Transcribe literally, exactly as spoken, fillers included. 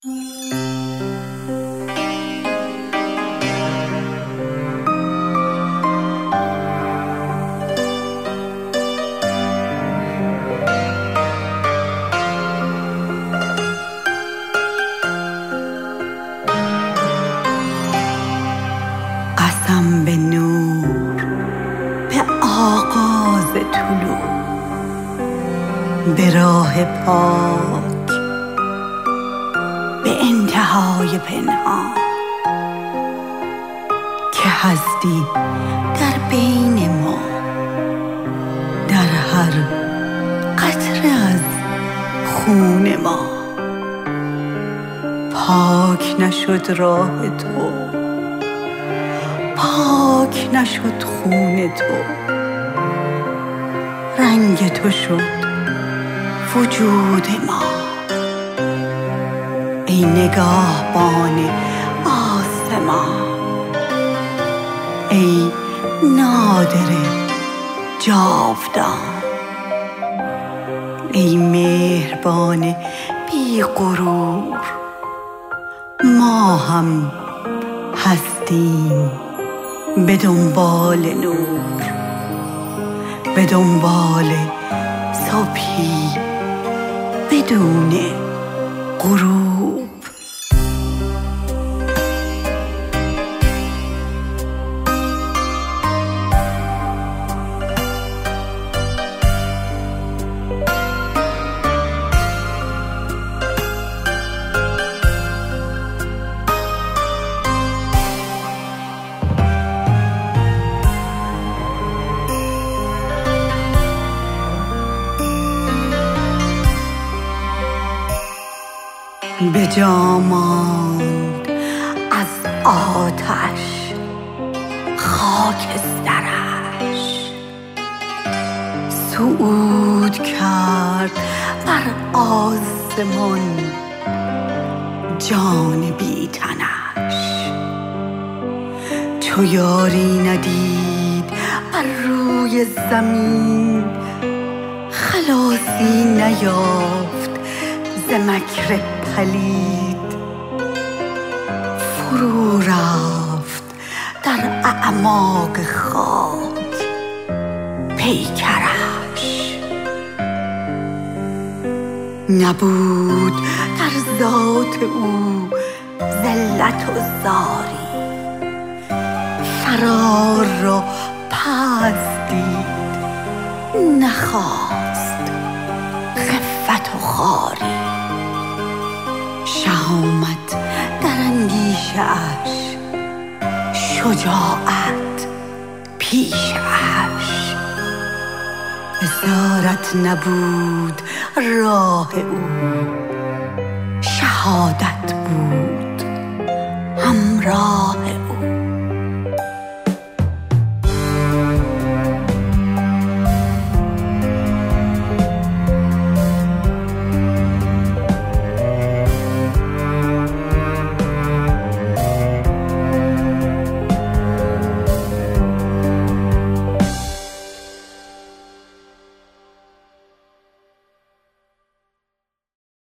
قسم به نور، به آغاز طلوع، به راه پاک، به انتهای پنهان، که هستی در بین ما، در هر قطره از خون ما. پاک نشد راه تو، پاک نشد خون تو، رنگ تو شد وجود ما. ای نگاهبان آسمان، ای نادر جاودان، ای مهربان بی غرور، ما هم هستیم به دنبال نور، به دنبال صبحی بدون غروب. به جا ماند از آتش خاکسترش، صعود کرد بر آسمان جان بی تنش. چو یاری ندید بر روی زمین، خلاصی نیافت ز مکر پلید. فرو رفت در اعماق خاک پیکرش، نبود در ذات او ذلت و زاری. فرار را پست دید، نخواست خفت و خواری. شهامت در اندیشه اش، شجاعت پیش اش. اسارت نبود راه او، شهادت بود همراه